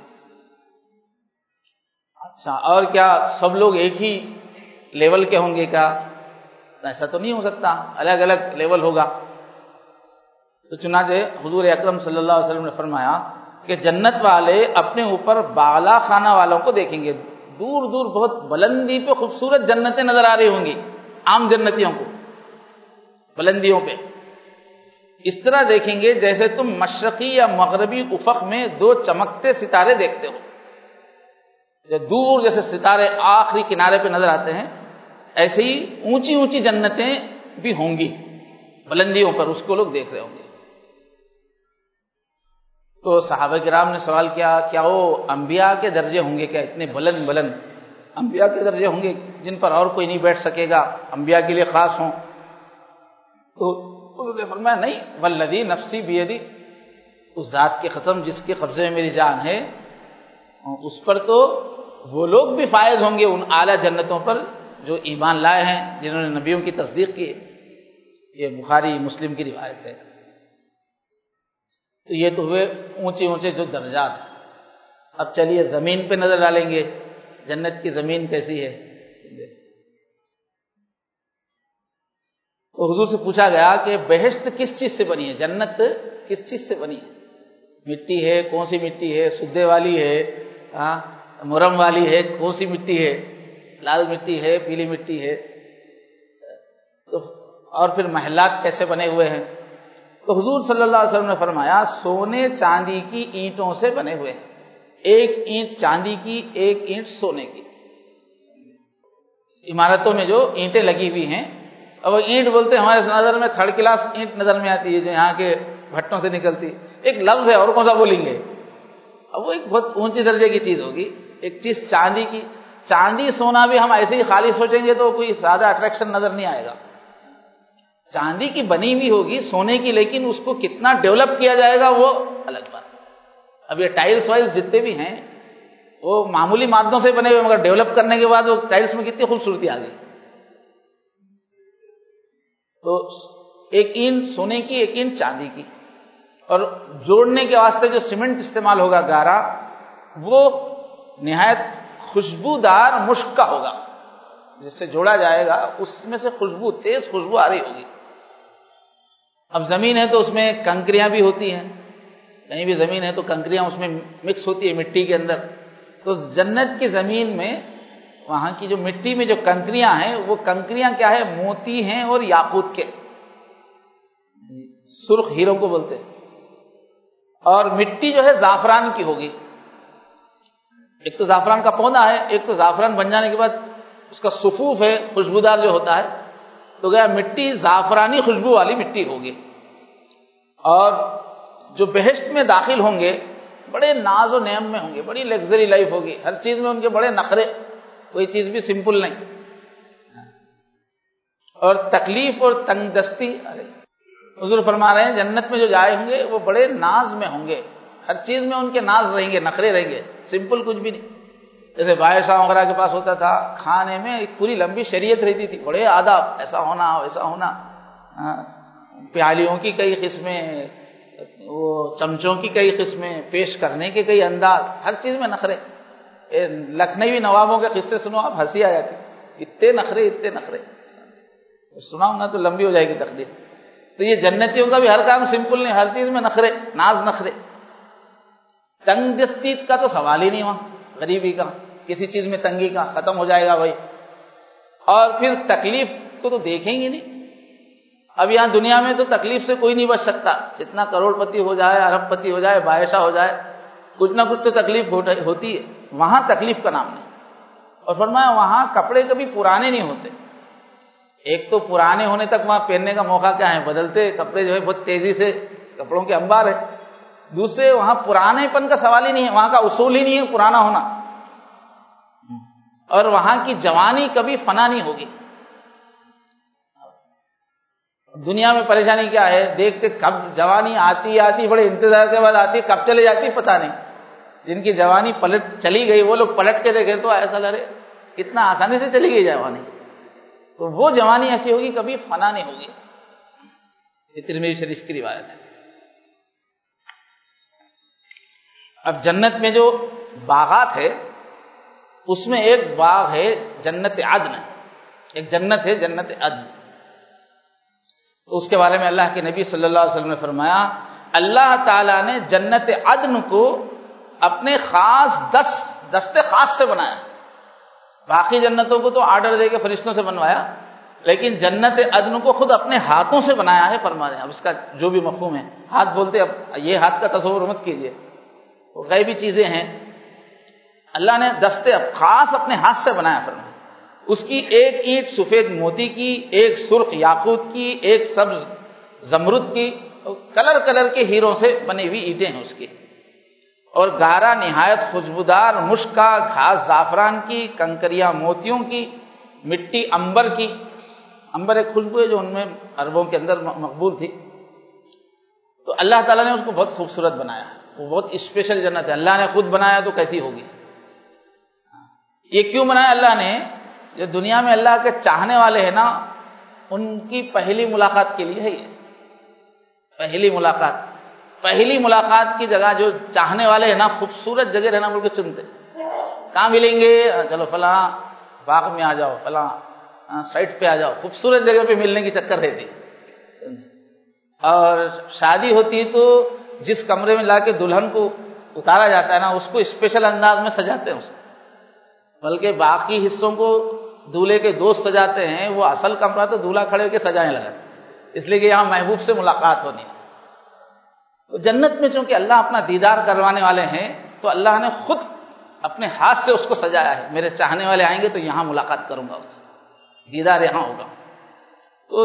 اچھا، اور کیا سب لوگ ایک ہی لیول کے ہوں گے کیا؟ ایسا تو نہیں ہو سکتا، الگ الگ لیول ہوگا۔ تو چنانچہ حضور اکرم صلی اللہ علیہ وسلم نے فرمایا کہ جنت والے اپنے اوپر بالا خانہ والوں کو دیکھیں گے، دور دور بہت بلندی پہ خوبصورت جنتیں نظر آ رہی ہوں گی، عام جنتیوں کو بلندیوں پہ اس طرح دیکھیں گے جیسے تم مشرقی یا مغربی افق میں دو چمکتے ستارے دیکھتے ہو، جب دور جیسے ستارے آخری کنارے پہ نظر آتے ہیں، ایسے ہی اونچی اونچی جنتیں بھی ہوں گی بلندیوں پر، اس کو لوگ دیکھ رہے ہوں گے۔ تو صحابہ کرام نے سوال کیا، کیا وہ انبیاء کے درجے ہوں گے کیا؟ اتنے بلند بلند انبیاء کے درجے ہوں گے جن پر اور کوئی نہیں بیٹھ سکے گا، انبیاء کے لیے خاص ہوں؟ تو انہوں نے فرمایا نہیں، والذی نفسی بیدی، اس ذات کی قسم جس کے قبضے میں میری جان ہے، اس پر تو وہ لوگ بھی فائز ہوں گے ان اعلیٰ جنتوں پر جو ایمان لائے ہیں، جنہوں نے نبیوں کی تصدیق کی۔ یہ بخاری مسلم کی روایت ہے۔ تو یہ تو ہوئے اونچے اونچے جو درجات۔ اب چلیے زمین پہ نظر ڈالیں گے، جنت کی زمین کیسی ہے؟ تو حضور سے پوچھا گیا کہ بہشت کس چیز سے بنی ہے، جنت کس چیز سے بنی ہے؟ مٹی ہے کون سی مٹی ہے، سدے والی ہے، ہاں مرم والی ہے، کون سی مٹی ہے، لال مٹی ہے، پیلی مٹی ہے، تو اور پھر محلات کیسے بنے ہوئے ہیں. تو حضور صلی اللہ علیہ وسلم نے فرمایا سونے چاندی کی اینٹوں سے بنے ہوئے ہیں، ایک اینٹ چاندی کی، ایک اینٹ سونے کی. عمارتوں میں جو اینٹیں لگی ہوئی ہیں، اب اینٹ بولتے ہیں ہمارے نظر میں تھرڈ کلاس اینٹ نظر میں آتی ہے جو یہاں کے بھٹوں سے نکلتی، ایک لفظ ہے اور کون سا بولیں گے. اب وہ ایک بہت اونچی درجے کی چیز ہوگی. ایک چیز چاندی کی، چاندی سونا بھی ہم ایسے ہی خالی سوچیں گے تو کوئی زیادہ اٹریکشن نظر نہیں آئے گا. چاندی کی بنی ہوئی ہوگی سونے کی، لیکن اس کو کتنا ڈیولپ کیا جائے گا وہ الگ بات. اب یہ ٹائلس وائلس جتنے بھی ہیں وہ معمولی مادوں سے بنے ہوئے، مگر ڈیولپ کرنے کے بعد وہ ٹائلس میں کتنی خوبصورتی آ گئی. تو ایک اینٹ سونے کی، ایک اینٹ چاندی کی، اور جوڑنے کے واسطے جو سیمنٹ استعمال ہوگا گارا، وہ نہایت خوشبودار مشک کا ہوگا. جس سے جوڑا جائے گا اس میں سے خوشبو، تیز خوشبو آ رہی ہوگی. اب زمین ہے تو اس میں کنکریاں بھی ہوتی ہیں، کہیں بھی زمین ہے تو کنکریاں اس میں مکس ہوتی ہے مٹی کے اندر. تو جنت کی زمین میں وہاں کی جو مٹی میں جو کنکریاں ہیں، وہ کنکریاں کیا ہے؟ موتی ہیں اور یاقوت کے، سرخ ہیروں کو بولتے ہیں. اور مٹی جو ہے زعفران کی ہوگی. ایک تو زعفران کا پودا ہے، ایک تو زعفران بن جانے کے بعد اس کا صفوف ہے خوشبودار جو ہوتا ہے. تو گیا مٹی زعفرانی خوشبو والی مٹی ہوگی. اور جو بہشت میں داخل ہوں گے بڑے ناز و نعم میں ہوں گے، بڑی لگژری لائف ہوگی، ہر چیز میں ان کے بڑے نخرے، کوئی چیز بھی سمپل نہیں. اور تکلیف اور تنگ دستی، حضور فرما رہے ہیں جنت میں جو جائے ہوں گے وہ بڑے ناز میں ہوں گے، ہر چیز میں ان کے ناز رہیں گے، نخرے رہیں گے، سمپل کچھ بھی نہیں. جیسے بادشاہ وغیرہ کے پاس ہوتا تھا کھانے میں ایک پوری لمبی شریعت رہتی تھی، بڑے آداب، ایسا ہونا ویسا ہونا، پیالیوں کی کئی قسمیں، وہ چمچوں کی کئی قسمیں، پیش کرنے کے کئی انداز، ہر چیز میں نخرے. لکھنوی نوابوں کے قصے سنو آپ ہنسی آ جاتی، اتنے نخرے اتنے نخرے، سناؤں نا تو لمبی ہو جائے گی تقریر. تو یہ جنتیوں کا بھی ہر کام سمپل نہیں، ہر چیز میں نخرے، ناز نخرے. تنگ دستی کا تو سوال ہی نہیں وہاں، غریبی کا، کسی چیز میں تنگی کا، ختم ہو جائے گا بھائی. اور پھر تکلیف کو تو دیکھیں گے نہیں. اب یہاں دنیا میں تو تکلیف سے کوئی نہیں بچ سکتا، جتنا کروڑ پتی ہو جائے، ارب پتی ہو جائے، بادشاہ ہو جائے، کچھ نہ کچھ تو تکلیف ہوتی ہے. وہاں تکلیف کا نام نہیں. اور فرمایا وہاں کپڑے کبھی پرانے نہیں ہوتے. ایک تو پرانے ہونے تک وہاں پہننے کا موقع کیا ہے، بدلتے کپڑے جو ہے بہت تیزی سے کپڑوں کے انبار ہے. دوسرے وہاں پرانے پن کا سوال ہی نہیں ہے، وہاں کا اصول ہی نہیں ہے پرانا ہونا. اور وہاں کی جوانی کبھی فنا نہیں ہوگی. دنیا میں پریشانی کیا ہے، دیکھتے کب جوانی آتی آتی بڑے انتظار کے بعد آتی، کب چلے جاتی پتہ نہیں. جن کی جوانی پلٹ چلی گئی وہ لوگ پلٹ کے دیکھیں تو ایسا لگے کتنا آسانی سے چلی گئی جوانی. تو وہ جوانی ایسی ہوگی کبھی فنا نہیں ہوگی. یہ ترمذی شریف کی روایت ہے. اب جنت میں جو باغات ہے اس میں ایک باغ ہے جنت عدن، ایک جنت ہے جنت عدن. تو اس کے بارے میں اللہ کے نبی صلی اللہ علیہ وسلم نے فرمایا اللہ تعالیٰ نے جنت عدن کو اپنے خاص دس دستے خاص سے بنایا. باقی جنتوں کو تو آرڈر دے کے فرشتوں سے بنوایا، لیکن جنت عدن کو خود اپنے ہاتھوں سے بنایا ہے. فرما رہے ہیں اب اس کا جو بھی مفہوم ہے، ہاتھ بولتے اب یہ ہاتھ کا تصور مت کیجیے، وہ غیبی چیزیں ہیں. اللہ نے دستے خاص اپنے ہاتھ سے بنایا. فرمایا اس کی ایک اینٹ سفید موتی کی، ایک سرخ یاقوت کی، ایک سبز زمرد کی، کلر کلر کے ہیروں سے بنی ہوئی اینٹیں ہیں اس کی. اور گارا نہایت خوشبودار مشک کا، گھاس زعفران کی، کنکریاں موتیوں کی، مٹی امبر کی. امبر ایک خوشبو ہے جو ان میں عربوں کے اندر مقبول تھی. تو اللہ تعالیٰ نے اس کو بہت خوبصورت بنایا. وہ بہت اسپیشل جنت ہے. اللہ نے خود بنایا تو کیسی ہوگی. یہ کیوں بنایا اللہ نے؟ جو دنیا میں اللہ کے چاہنے والے ہیں نا، ان کی پہلی ملاقات کے لیے ہے. یہ پہلی ملاقات، پہلی ملاقات کی جگہ جو چاہنے والے ہیں نا، خوبصورت جگہ رہنا بول کے چنتے. کہاں ملیں گے؟ چلو فلاں باغ میں آ جاؤ، فلاں سائٹ پہ آ جاؤ، خوبصورت جگہ پہ ملنے کی چکر رہتی. اور شادی ہوتی تو جس کمرے میں لا کے دلہن کو اتارا جاتا ہے نا، اس کو اسپیشل انداز میں سجاتے ہیں اس کو، بلکہ باقی حصوں کو دولہے کے دوست سجاتے ہیں، وہ اصل کمرہ تو دولہا کھڑے ہو کے سجانے لگا، اس لیے کہ یہاں محبوب سے ملاقات ہونی ہے۔ تو جنت میں چونکہ اللہ اپنا دیدار کروانے والے ہیں، تو اللہ نے خود اپنے ہاتھ سے اس کو سجایا ہے، میرے چاہنے والے آئیں گے تو یہاں ملاقات کروں گا اس سے، دیدار یہاں ہوگا۔ تو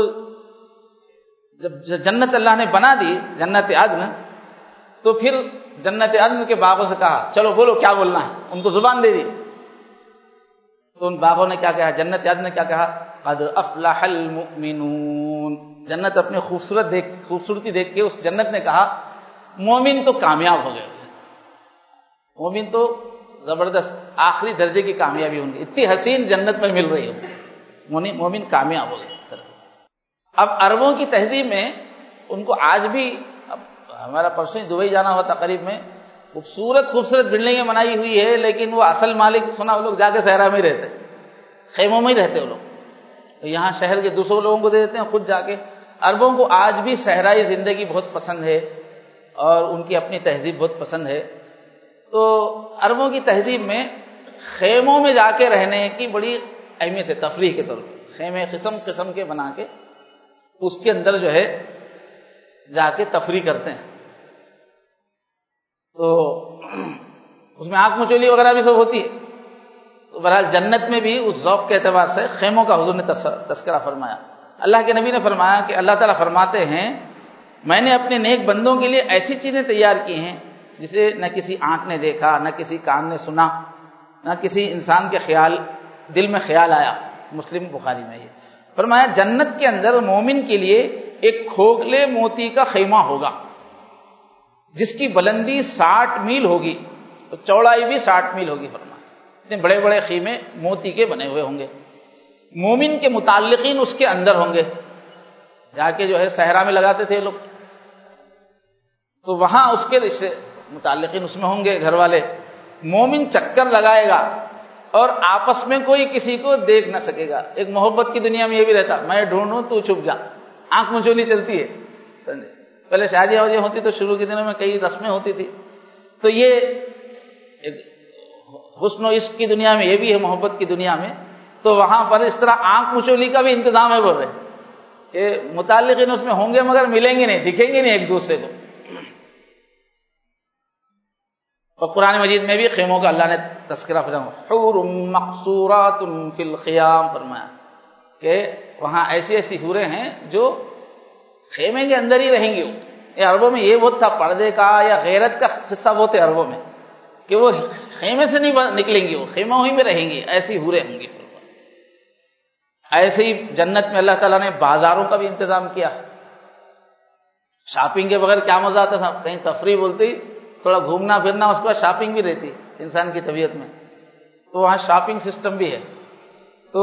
جب جنت اللہ نے بنا دی، جنت عدن، تو پھر جنت عدن کے باغوں سے کہا چلو بولو کیا بولنا ہے، ان کو زبان دے دی۔ تو ان باغوں نے کیا کہا، جنت عدن نے کیا کہا، قد افلح المؤمنون۔ جنت اپنے خوبصورت دیکھ خوبصورتی دیکھ کے اس جنت نے کہا مومن تو کامیاب ہو گئے، مومن تو زبردست آخری درجے کی کامیابی ہوں گی، اتنی حسین جنت میں مل رہی ہو، مومن کامیاب ہو گئے۔ اب عربوں کی تہذیب میں ان کو آج بھی، اب ہمارا پرسوں دبئی جانا ہوا تقریب میں، خوبصورت خوبصورت بلڈنگیں بنائی ہوئی ہے، لیکن وہ اصل مالک سنا وہ لوگ جا کے صحرا میں ہی رہتے، خیموں میں ہی رہتے وہ لوگ، یہاں شہر کے دوسرے لوگوں کو دے دیتے ہیں، خود جا کے۔ عربوں کو آج بھی صحرائی زندگی بہت پسند ہے اور ان کی اپنی تہذیب بہت پسند ہے۔ تو عربوں کی تہذیب میں خیموں میں جا کے رہنے کی بڑی اہمیت ہے، تفریح کے طور پر خیمے قسم قسم کے بنا کے اس کے اندر جو ہے جا کے تفریح کرتے ہیں۔ تو اس میں آنکھ مچولی وغیرہ بھی سب ہوتی ہے۔ تو بہرحال جنت میں بھی اس ذوق کے اعتبار سے خیموں کا حضور نے تذکرہ فرمایا۔ اللہ کے نبی نے فرمایا کہ اللہ تعالیٰ فرماتے ہیں میں نے اپنے نیک بندوں کے لیے ایسی چیزیں تیار کی ہیں جسے نہ کسی آنکھ نے دیکھا، نہ کسی کان نے سنا، نہ کسی انسان کے خیال دل میں خیال آیا۔ مسلم بخاری میں یہ فرمایا جنت کے اندر مومن کے لیے ایک کھوکھلے موتی کا خیمہ ہوگا جس کی بلندی ساٹھ میل ہوگی، تو چوڑائی بھی ساٹھ میل ہوگی۔ فرمایا اتنے بڑے بڑے خیمے موتی کے بنے ہوئے ہوں گے، مومن کے متعلقین اس کے اندر ہوں گے، جا کے جو ہے صحرا میں لگاتے تھے لوگ، تو وہاں اس کے رشتے متعلقین اس میں ہوں گے، گھر والے۔ مومن چکر لگائے گا اور آپس میں کوئی کسی کو دیکھ نہ سکے گا۔ ایک محبت کی دنیا میں یہ بھی رہتا، میں ڈھونڈوں تو چھپ جا، آنکھ مچولی چلتی ہے۔ پہلے شادیاں وادیاں ہوتی تو شروع کے دنوں میں کئی رسمیں ہوتی تھی، تو یہ حسن و عشق کی دنیا میں یہ بھی ہے، محبت کی دنیا میں، تو وہاں پر اس طرح آنکھ مچولی کا بھی انتظام ہے، بول رہے کہ متعلقین اس میں ہوں گے مگر ملیں گے نہیں، دکھیں گے نہیں ایک دوسرے کو۔ اور قرآن مجید میں بھی خیموں کا اللہ نے تذکرہ فرمایا، حور مقصورات فی الخیام، فرمایا کہ وہاں ایسی ایسی حوریں ہیں جو خیمے کے اندر ہی رہیں گی۔ یہ عربوں میں یہ بہت تھا، پردے کا یا غیرت کا قصہ بہت ہے عربوں میں، کہ وہ خیمے سے نہیں نکلیں گی، وہ خیموں ہی میں رہیں گی، ایسی حوریں ہوں گی۔ ایسے ہی جنت میں اللہ تعالیٰ نے بازاروں کا بھی انتظام کیا۔ شاپنگ کے بغیر کیا مزہ آتا تھا، کہیں تفریح بولتے ہی تھوڑا گھومنا پھرنا، اس کے بعد شاپنگ بھی رہتی انسان کی طبیعت میں، تو وہاں شاپنگ سسٹم بھی ہے۔ تو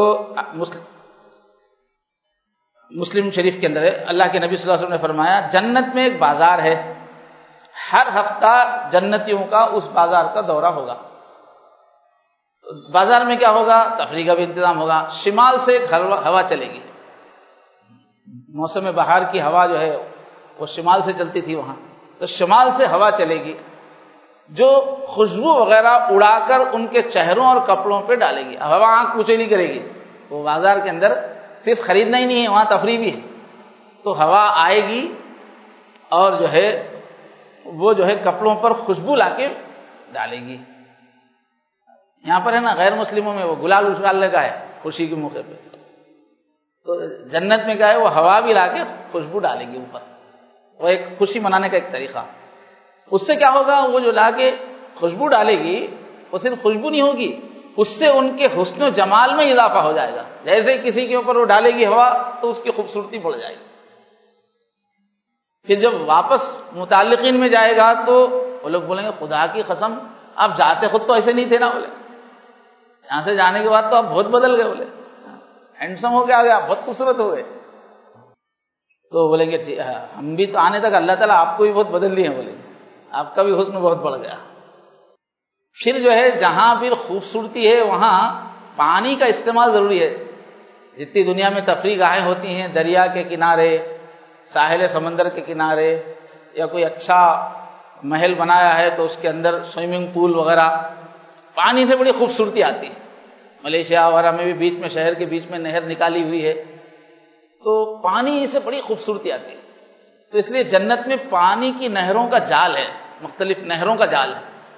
مسلم شریف کے اندر ہے، اللہ کے نبی صلی اللہ علیہ وسلم نے فرمایا جنت میں ایک بازار ہے، ہر ہفتہ جنتیوں کا اس بازار کا دورہ ہوگا۔ بازار میں کیا ہوگا، تفریح کا بھی انتظام ہوگا۔ شمال سے ایک ہوا چلے گی، موسم بہار کی ہوا جو ہے وہ شمال سے چلتی تھی وہاں، تو شمال سے ہوا چلے گی جو خوشبو وغیرہ اڑا کر ان کے چہروں اور کپڑوں پہ ڈالے گی۔ ہوا آنکھ مچولی کرے گی، وہ بازار کے اندر صرف خریدنا ہی نہیں ہے، وہاں تفریح بھی ہے۔ تو ہوا آئے گی اور جو ہے وہ جو ہے کپڑوں پر خوشبو لا کے ڈالے گی۔ یہاں پر ہے نا غیر مسلموں میں وہ گلال اچھالنے کا ہے خوشی کے موقع پہ، تو جنت میں کیا ہے، وہ ہوا بھی لا کے خوشبو ڈالے گی اوپر، وہ ایک خوشی منانے کا ایک طریقہ۔ اس سے کیا ہوگا، وہ جو لا کے خوشبو ڈالے گی وہ صرف خوشبو نہیں ہوگی، اس سے ان کے حسن و جمال میں اضافہ ہو جائے گا۔ جیسے کسی کے اوپر وہ ڈالے گی ہوا تو اس کی خوبصورتی بڑھ جائے گی۔ پھر جب واپس متعلقین میں جائے گا تو وہ لوگ بولیں گے خدا کی قسم آپ جاتے خود تو ایسے نہیں تھے نا، بولے یہاں سے جانے کے بعد تو آپ بہت بدل گئے، بولے ہینڈسم ہو کے آ گئے، آپ بہت خوبصورت ہو گئے۔ تو بولیں گے ہم بھی تو آنے تک اللہ تعالیٰ آپ کو بھی بہت بدل دیے ہیں، بولیں آپ کا بھی حسن بہت بڑھ گیا۔ پھر جو ہے جہاں پھر خوبصورتی ہے وہاں پانی کا استعمال ضروری ہے۔ جتنی دنیا میں تفریح گاہیں ہوتی ہیں، دریا کے کنارے، ساحل سمندر کے کنارے، یا کوئی اچھا محل بنایا ہے تو اس کے اندر سوئمنگ پول وغیرہ، پانی سے بڑی خوبصورتی آتی ہے. ملیشیا وغیرہ میں بھی بیچ میں، شہر کے بیچ میں نہر نکالی ہوئی ہے تو پانی سے بڑی خوبصورتی آتی ہے. تو اس لیے جنت میں پانی کی نہروں کا جال ہے، مختلف نہروں کا جال ہے.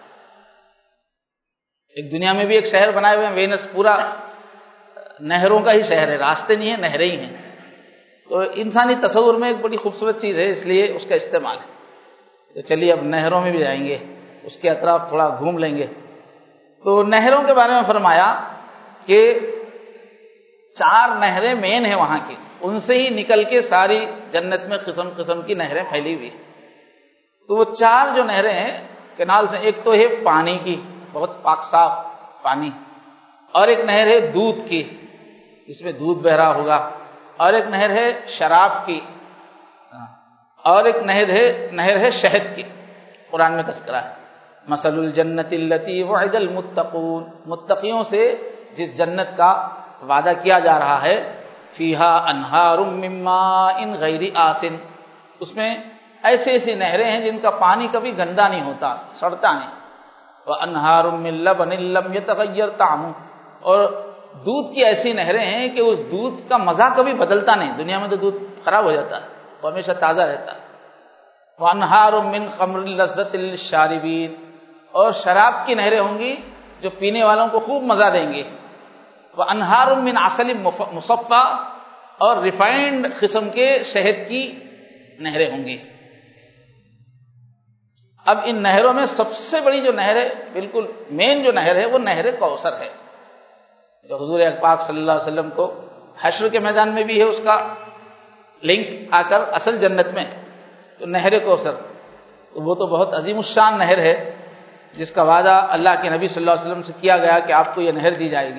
ایک دنیا میں بھی ایک شہر بنائے ہوئے ہیں وینس، پورا نہروں کا ہی شہر ہے، راستے نہیں ہیں، نہریں ہی ہیں. تو انسانی تصور میں ایک بڑی خوبصورت چیز ہے، اس لیے اس کا استعمال ہے. تو چلیے اب نہروں میں بھی جائیں گے، اس کے اطراف تھوڑا گھوم لیں گے. تو نہروں کے بارے میں فرمایا کہ چار نہریں مین ہیں وہاں کی، ان سے ہی نکل کے ساری جنت میں قسم قسم کی نہریں پھیلی ہوئی ہیں. تو وہ چار جو نہریں ہیں کنال سے، ایک تو ہے پانی کی، بہت پاک صاف پانی، اور ایک نہر ہے دودھ کی جس میں دودھ بہ رہا ہوگا، اور ایک نہر ہے شراب کی، اور ایک نہر ہے نہر ہے شہد کی. قرآن میں تذکرہ ہے مثل الجنت التی وعد المتقون، متقیوں سے جس جنت کا وعدہ کیا جا رہا ہے، فیہا انہار من ماء غیر آسن، اس میں ایسی ایسی نہریں ہیں جن کا پانی کبھی گندا نہیں ہوتا، سڑتا نہیں. وانہار من لبن لم یتغیر طعمہ، اور دودھ کی ایسی نہریں ہیں کہ اس دودھ کا مزہ کبھی بدلتا نہیں. دنیا میں تو دودھ خراب ہو جاتا ہے، وہ ہمیشہ تازہ رہتا ہے. وانہار من خمر لذۃ للشاربین، اور شراب کی نہریں ہوں گی جو پینے والوں کو خوب مزہ دیں گے. وانہار من عسل مصفی، اور ریفائنڈ قسم کے شہد کی نہریں ہوں گی. اب ان نہروں میں سب سے بڑی جو نہر ہے، بالکل مین جو نہر ہے، وہ نہر کوثر ہے، جو حضور پاک صلی اللہ علیہ وسلم کو حشر کے میدان میں بھی ہے اس کا لنک آ کر اصل جنت میں. تو نہر کوثر وہ تو بہت عظیم الشان نہر ہے جس کا وعدہ اللہ کے نبی صلی اللہ علیہ وسلم سے کیا گیا کہ آپ کو یہ نہر دی جائے گی.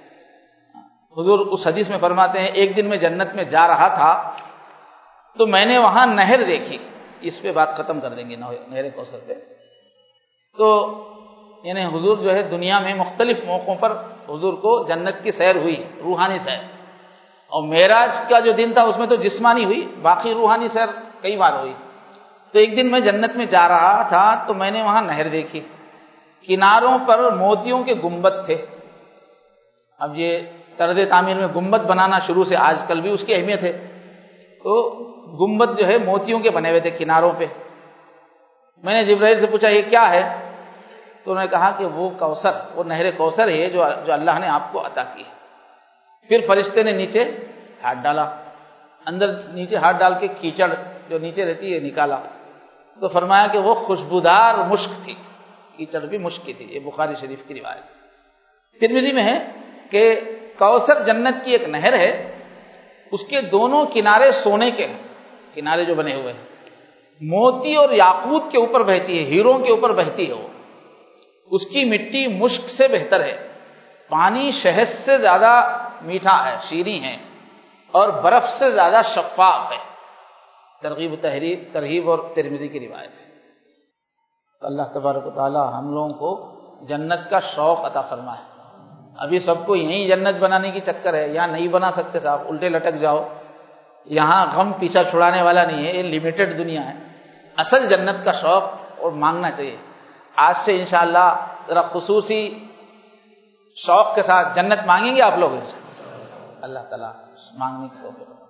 حضور اس حدیث میں فرماتے ہیں ایک دن میں جنت میں جا رہا تھا تو میں نے وہاں نہر دیکھی. اس پہ بات ختم کر دیں گے نہر کوثر پہ. تو یعنی حضور جو ہے دنیا میں مختلف موقعوں پر حضور کو جنت کی سیر ہوئی، روحانی سیر، اور معراج کا جو دن تھا اس میں تو جسمانی ہوئی، باقی روحانی سیر کئی بار ہوئی. تو ایک دن میں جنت میں جا رہا تھا تو میں نے وہاں نہر دیکھی، کناروں پر موتیوں کے گنبد تھے. اب یہ طرز تعمیر میں گنبد بنانا شروع سے آج کل بھی اس کی اہمیت ہے. تو گنبد جو ہے موتیوں کے بنے ہوئے تھے کناروں پہ. میں نے جبرائیل سے پوچھا یہ کیا ہے؟ تو انہوں نے کہا کہ وہ کوثر، وہ نہر کوثر ہے جو جو اللہ نے آپ کو عطا کی ہے. پھر فرشتے نے نیچے ہاتھ ڈالا، اندر نیچے ہاتھ ڈال کے کیچڑ جو نیچے رہتی ہے نکالا، تو فرمایا کہ وہ خوشبودار مشک تھی، کیچڑ بھی مشک کی تھی. یہ بخاری شریف کی روایت. ترمذی میں ہے کہ کوثر جنت کی ایک نہر ہے، اس کے دونوں کنارے سونے کے ہیں، کنارے جو بنے ہوئے ہیں، موتی اور یاقوت کے اوپر بہتی ہے، ہیروں کے اوپر بہتی ہے. وہ اس کی مٹی مشک سے بہتر ہے، پانی شہد سے زیادہ میٹھا ہے، شیریں ہے، اور برف سے زیادہ شفاف ہے. ترغیب و تحریب ترغیب اور ترمذی کی روایت ہے. اللہ تبارک و تعالی ہم لوگوں کو جنت کا شوق عطا فرمائے. ابھی سب کو یہیں جنت بنانے کی چکر ہے، یہاں نہیں بنا سکتے صاحب، الٹے لٹک جاؤ. یہاں غم پیچھا چھڑانے والا نہیں ہے، یہ لمیٹڈ دنیا ہے. اصل جنت کا شوق اور مانگنا چاہیے. آج سے انشاءاللہ ذرا خصوصی شوق کے ساتھ جنت مانگیں گے آپ لوگ. اللہ تعالیٰ مانگنے کی توفیق